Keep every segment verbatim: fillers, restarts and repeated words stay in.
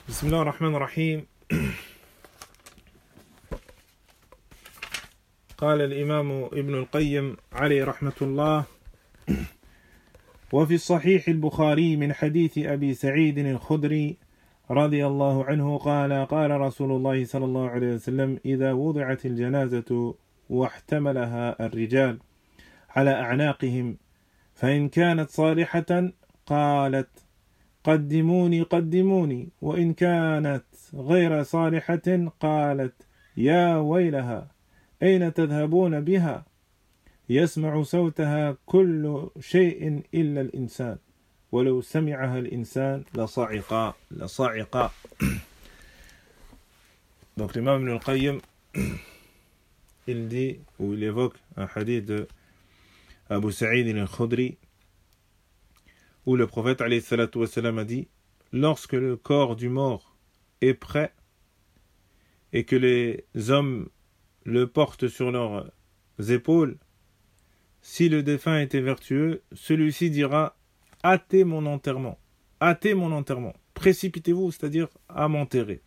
بسم الله الرحمن الرحيم. قال الإمام ابن القيم عليه رحمة الله: وفي الصحيح البخاري من حديث أبي سعيد الخدري رضي الله عنه قال قال رسول الله صلى الله عليه وسلم: إذا وضعت الجنازة واحتملها الرجال على أعناقهم فإن كانت صالحة قالت: قدموني قدموني، وإن كانت غير صالحة قالت: يا ويلها أين تذهبون بها؟ يسمع صوتها كل شيء إلا الإنسان، ولو سمعها الإنسان لصعق لصعق. Donc l'imam Ibn al-Qayyim, il dit, ou il évoque un hadith de Abu Sa'id al-Khudri, où le prophète alayhi salatu wassalam a dit: lorsque le corps du mort est prêt et que les hommes le portent sur leurs épaules, si le défunt était vertueux, celui-ci dira: hâtez mon enterrement, hâtez mon enterrement, précipitez-vous, c'est-à-dire à m'enterrer.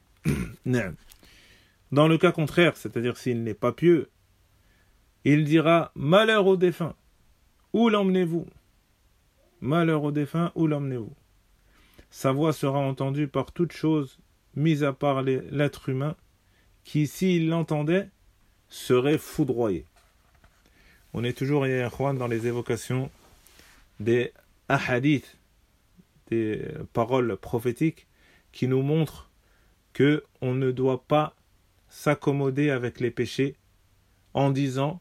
Dans le cas contraire, c'est-à-dire s'il n'est pas pieux, il dira: malheur au défunt, où l'emmenez-vous? Malheur au défunt, où l'emmenez-vous? Sa voix sera entendue par toute chose, mis à part les, l'être humain, qui, s'il l'entendait, serait foudroyé. On est toujours, ya ikhwan, dans les évocations des ahadiths, des paroles prophétiques, qui nous montrent que on ne doit pas s'accommoder avec les péchés en disant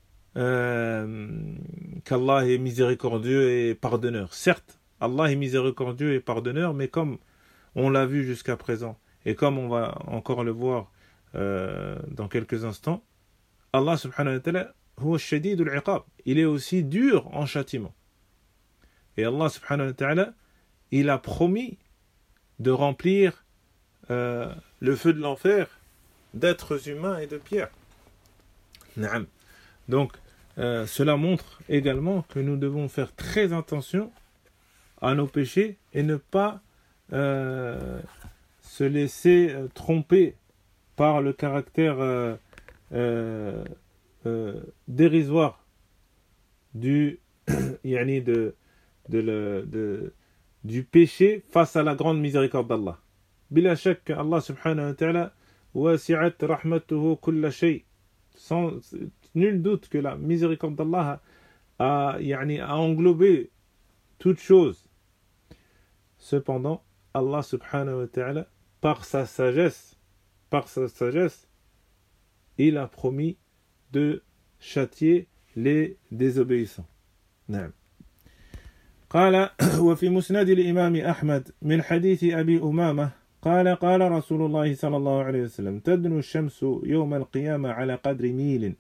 Euh, qu'Allah est miséricordieux et pardonneur. Certes, Allah est miséricordieux et pardonneur, mais comme on l'a vu jusqu'à présent, et comme on va encore le voir euh, dans quelques instants, Allah subhanahu wa ta'ala huwa shadidul iqab, il est aussi dur en châtiment. Et Allah subhanahu wa ta'ala, il a promis de remplir euh, le feu de l'enfer d'êtres humains et de pierres. Naam. Donc, euh, cela montre également que nous devons faire très attention à nos péchés et ne pas euh, se laisser euh, tromper par le caractère euh, euh, euh, dérisoire du, yani de, de le, de, du péché face à la grande miséricorde d'Allah. Bila shak, Allah subhanahu wa ta'ala wasi'at rahmatuhu kulla shay. Sans nul doute que la miséricorde d'Allah a, a, a englobé toute chose. Cependant, Allah subhanahu wa ta'ala, par sa sagesse, par sa sagesse, il a promis de châtier les désobéissants. نعم. قال وفي مسند الإمام أحمد من حديث أبي أمامة قال قال رسول الله صلى الله عليه وسلم: تدنو الشمس يوم القيامة على قدر ميل،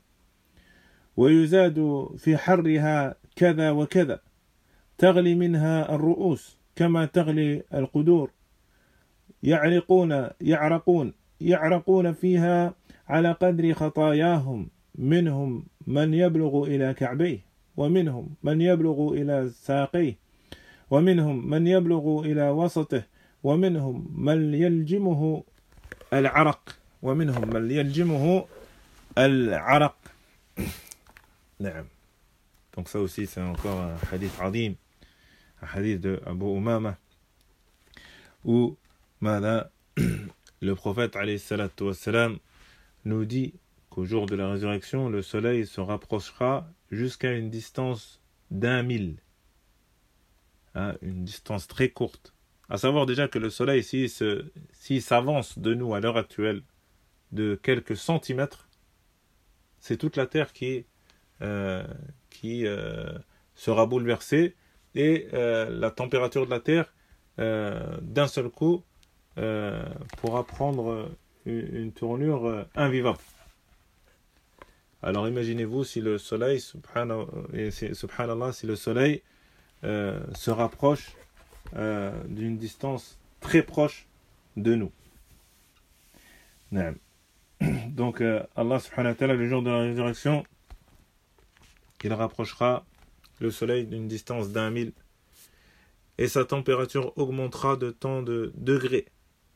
ويزاد في حرها كذا وكذا، تغلي منها الرؤوس كما تغلي القدور، يعرقون يعرقون يعرقون فيها على قدر خطاياهم، منهم من يبلغ إلى كعبيه، ومنهم من يبلغ إلى ساقيه، ومنهم من يبلغ إلى وسطه، ومنهم من يلجمه العرق ومنهم من يلجمه العرق. نعم. Donc ça aussi c'est encore un hadith adim, un hadith de Abu Umama, où mada, le prophète alayhi salatu wassalam nous dit qu'au jour de la résurrection, le soleil se rapprochera jusqu'à une distance d'un mille, hein, une distance très courte. À savoir déjà que le soleil, s'il se, s'il s'avance de nous à l'heure actuelle de quelques centimètres, c'est toute la Terre qui, euh, qui euh, sera bouleversée et euh, la température de la Terre, euh, d'un seul coup, euh, pourra prendre une, une tournure euh, invivable. Alors imaginez-vous si le soleil, subhanallah, et si, subhanallah, si le soleil euh, se rapproche Euh, d'une distance très proche de nous. Donc euh, Allah subhanahu wa ta'ala, le jour de la résurrection, il rapprochera le soleil d'une distance d'un mille et sa température augmentera de tant de degrés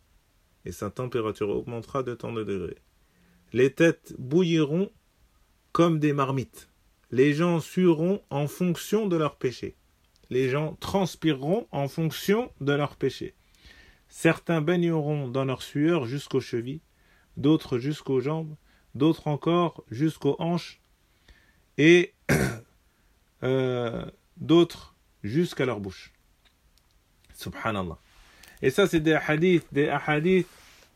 et sa température augmentera de tant de degrés. Les têtes bouilliront comme des marmites. Les gens sueront en fonction de leurs péchés. Les gens transpireront en fonction de leurs péchés. Certains baigneront dans leur sueur jusqu'aux chevilles, d'autres jusqu'aux jambes, d'autres encore jusqu'aux hanches, et euh, d'autres jusqu'à leur bouche. Subhanallah. Et ça, c'est des hadiths, des hadiths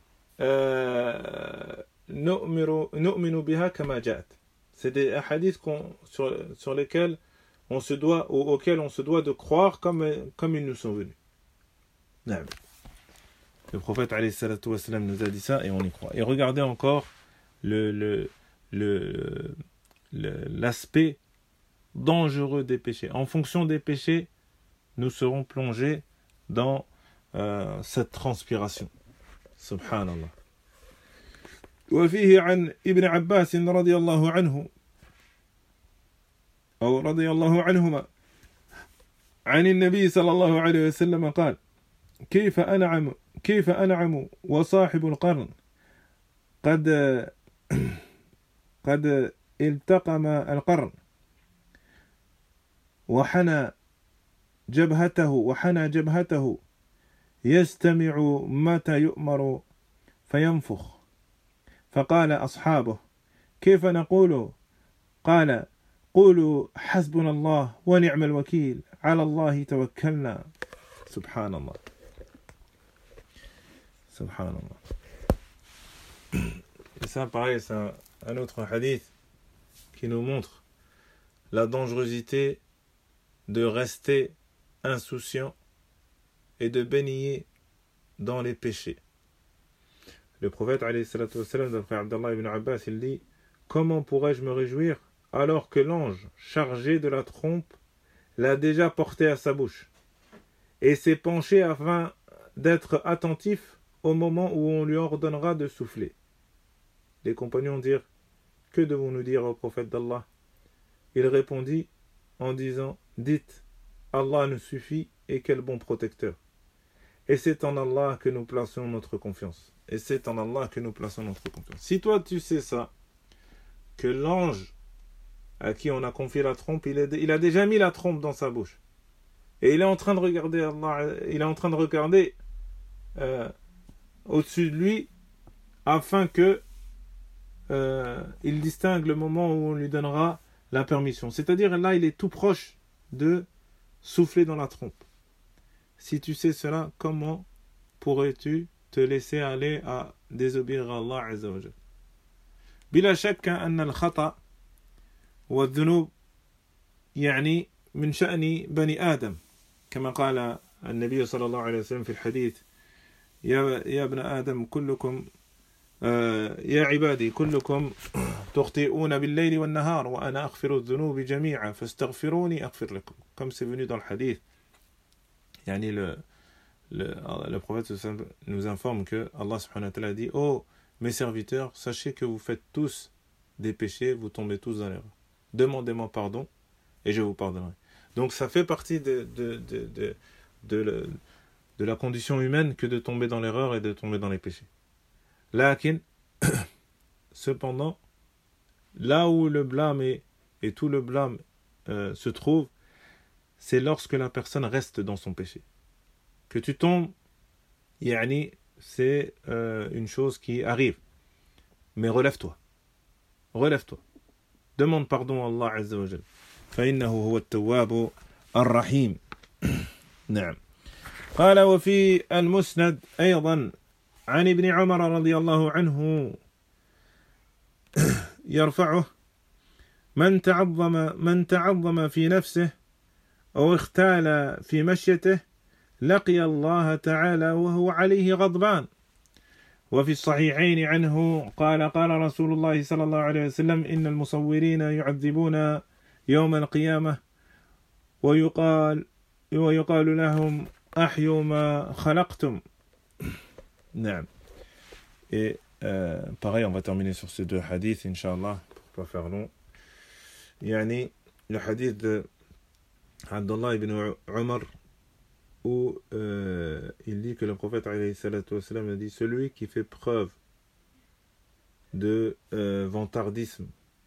nu'minu biha kama ja'at. C'est des hadiths sur, sur lesquels on se doit, auxquels on se doit de croire comme, comme ils nous sont venus. Le prophète alayhi salatu wassalam nous a dit ça et on y croit. Et regardez encore le, le, le, le, l'aspect dangereux des péchés. En fonction des péchés, nous serons plongés dans euh, cette transpiration. Subhanallah. وفيه عن ابن عباس رضي الله عنه أو رضي الله عنهما عن النبي صلى الله عليه وسلم قال كيف أنعم كيف أنعم وصاحب القرن قد قد التقم القرن وحنى جبهته وحنى جبهته يستمع متى يؤمر فينفخ فقال أصحابه كيف نقول قال قولوا حسبنا الله ونعم الوكيل على الله توكلنا سبحان الله سبحان الله. Et ça pareil, c'est un, un autre hadith qui nous montre la dangerosité de rester insouciant et de baigner dans les péchés. Le prophète alayhi salatu wassalam, d'après Abdallah ibn Abbas, il dit: comment pourrais-je me réjouir alors que l'ange chargé de la trompe l'a déjà porté à sa bouche et s'est penché afin d'être attentif au moment où on lui ordonnera de souffler. Les compagnons dirent: que devons-nous dire au prophète d'Allah? Il répondit en disant: dites, Allah nous suffit et quel bon protecteur. Et c'est en Allah que nous plaçons notre confiance. Et c'est en Allah que nous plaçons notre confiance. Si toi tu sais ça, que l'ange à qui on a confié la trompe, il, est, il a déjà mis la trompe dans sa bouche. Et il est en train de regarder Allah, il est en train de regarder euh, au-dessus de lui, afin que euh, il distingue le moment où on lui donnera la permission. C'est-à-dire là, il est tout proche de souffler dans la trompe. Si tu sais cela, comment pourrais-tu te laisser aller à désobéir à Allah Azza wa Jal? بلا شك أن الخطأ والذنوب يعني من شأن بني آدم كما قال النبي صلى الله عليه وسلم في الحديث: يا يا ابن آدم كلكم يا عبادي كلكم تخطئون بالليل والنهار وأنا أغفر الذنوب جميعا فاستغفروني أغفر لكم. Comme c'est venu dans le hadith, يعني le le, le prophète nous informe que Allah subhanahu wa ta'ala dit: oh mes serviteurs, sachez que vous faites tous des péchés, vous tombez tous dans l'erreur. Demandez-moi pardon et je vous pardonnerai. Donc ça fait partie de, de, de, de, de, le, de la condition humaine que de tomber dans l'erreur et de tomber dans les péchés. Lakin, cependant, là où le blâme est, et tout le blâme euh, se trouve, c'est lorsque la personne reste dans son péché. Que tu tombes, yani, c'est euh, une chose qui arrive. Mais relève-toi. Relève-toi. Demande pardon à Allah Azza wa Jal. فإنه هو التواب الرحيم. نعم. قال وفي المسند أيضا عن ابن عمر رضي الله عنه يرفعه: من تعظم من تعظم في نفسه أو اختال في مشيته لقي الله تعالى وهو عليه غضبان. وفي الصحيحين عنه قال قال رسول الله صلى الله عليه وسلم: إن المصورين يعذبون يوم القيامة ويقال ويقال لهم أحيوا ما خلقتم. نعم. Et euh, pareil, on va terminer sur ces deux hadiths, Inch'Allah, pour pas faire long. Yani, le hadith de Abdullah ibn Umar, où euh, il dit que le prophète alayhi salatu wassalam a dit celui qui fait preuve de euh, vantardisme,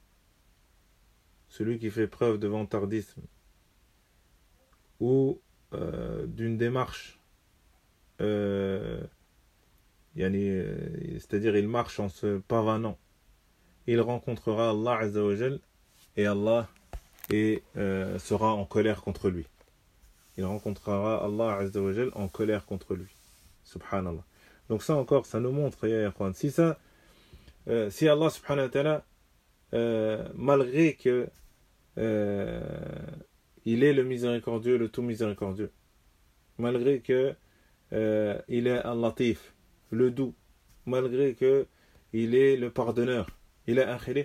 celui qui fait preuve de vantardisme ou euh, d'une démarche, euh, yani, euh, c'est-à-dire il marche en se pavanant, il rencontrera Allah Azza wa Jal et Allah et, euh, sera en colère contre lui. Il rencontrera Allah Azza wa Jal en colère contre lui. Subhanallah. Donc ça encore, ça nous montre, ya ikhwan, si ça, euh, si Allah subhanahu wa ta'ala, euh, malgré que euh, il est le miséricordieux, le tout miséricordieux, malgré que euh, il est al-Latif, le doux, malgré que il est le pardonneur, il est akhiri,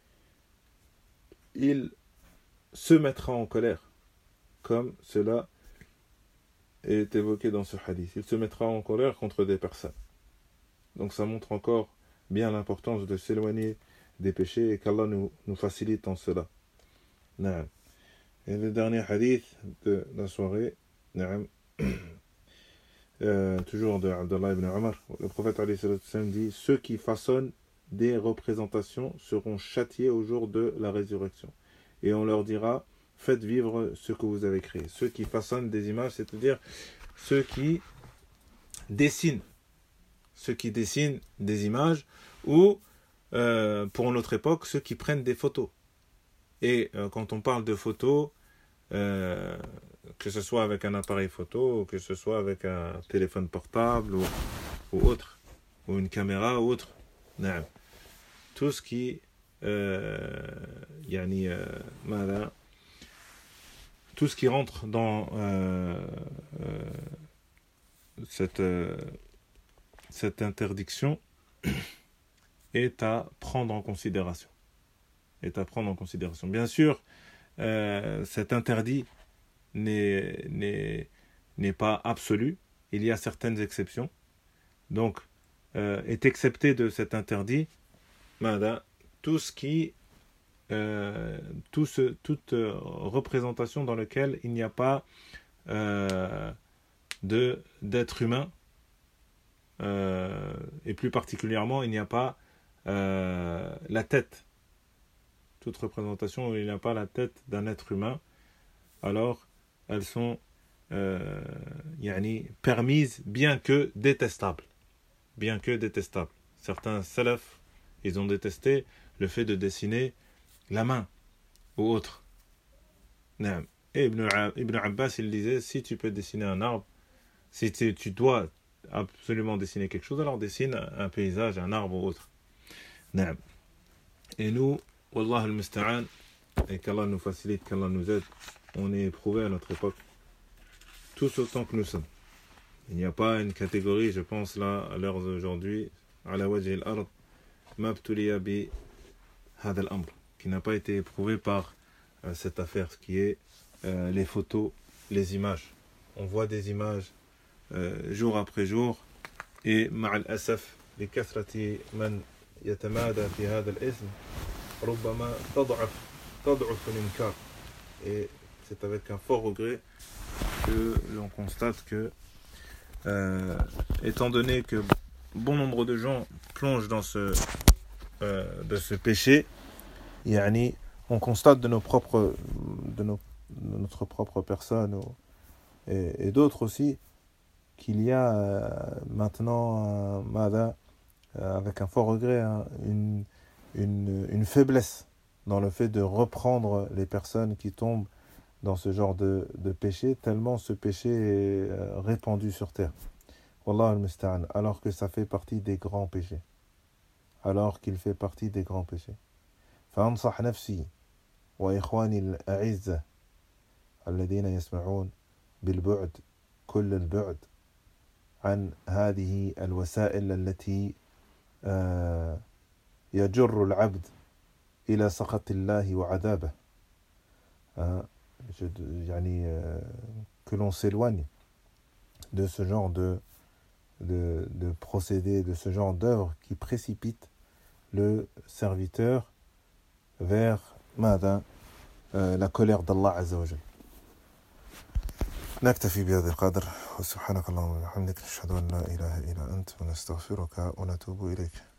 il se mettra en colère, comme cela est évoqué dans ce hadith. Il se mettra en colère contre des personnes. Donc ça montre encore bien l'importance de s'éloigner des péchés et qu'Allah nous, nous facilite en cela. Naam. Et le dernier hadith de la soirée, naam, euh, toujours de Abdullah ibn Omar, le prophète alayhi salatu wassalam dit ceux qui façonnent des représentations seront châtiés au jour de la résurrection. Et on leur dira faites vivre ce que vous avez créé. Ceux qui façonnent des images, c'est-à-dire ceux qui dessinent, ceux qui dessinent des images, ou euh, pour notre époque, ceux qui prennent des photos. Et euh, quand on parle de photos, euh, que ce soit avec un appareil photo, ou que ce soit avec un téléphone portable, ou, ou autre, ou une caméra, ou autre, non. Tout ce qui euh, yani, euh, mala, tout ce qui rentre dans euh, euh, cette, euh, cette interdiction est à prendre en considération. Est à prendre en considération. Bien sûr, euh, cet interdit n'est, n'est, n'est pas absolu. Il y a certaines exceptions. Donc, euh, est excepté de cet interdit mada, tout ce qui Euh, tout ce, toute euh, représentation dans laquelle il n'y a pas euh, de, d'être humain euh, et plus particulièrement il n'y a pas euh, la tête, toute représentation où il n'y a pas la tête d'un être humain, alors elles sont euh, yani, permises bien que détestables, bien que détestables. Certains salafs, ils ont détesté le fait de dessiner la main ou autre. Et Ibn, Ibn Abbas, il disait, si tu peux dessiner un arbre, si tu, tu dois absolument dessiner quelque chose, alors dessine un paysage, un arbre ou autre. Et nous, Wallah al-Musta'an, et qu'Allah nous facilite, qu'Allah nous aide, on est éprouvé à notre époque, tous autant que nous sommes. Il n'y a pas une catégorie, je pense là, à l'heure d'aujourd'hui, ala wajhi al-ard, mabtuliya bi hada al-amr, qui n'a pas été éprouvé par euh, cette affaire, ce qui est euh, les photos, les images. On voit des images euh, jour après jour, et ma'al asaf, li kathrati man yatamada fi hada al-ism, rubbama tad'af tad'af al-inkar. Et c'est avec un fort regret que l'on constate que, euh, étant donné que bon nombre de gens plongent dans ce, euh, de ce péché, yani, on constate de nos propres, de, nos, de notre propre personne et, et d'autres aussi qu'il y a euh, maintenant, euh, mada, euh, avec un fort regret, hein, une, une, une faiblesse dans le fait de reprendre les personnes qui tombent dans ce genre de, de péché, tellement ce péché est euh, répandu sur terre. Wallah al-Musta'an, alors que ça fait partie des grands péchés. Alors qu'il fait partie des grands péchés. فأنصح نفسي وإخواني الأعزة الذين يسمعون بالبعد كل البعد عن هذه الوسائل التي يجر العبد إلى سخط الله وعذابه. يعني que l'on s'éloigne de ce genre de, de, de procédés, de ce genre d'œuvre qui précipite le serviteur vers ماذا euh, la colère d'Allah Azza wa Jal. نكتفي بهذا القدر وسبحانك اللهم وبحمدك نشهد أن لا إله إلا أنت ونستغفرك ونتوب إليك.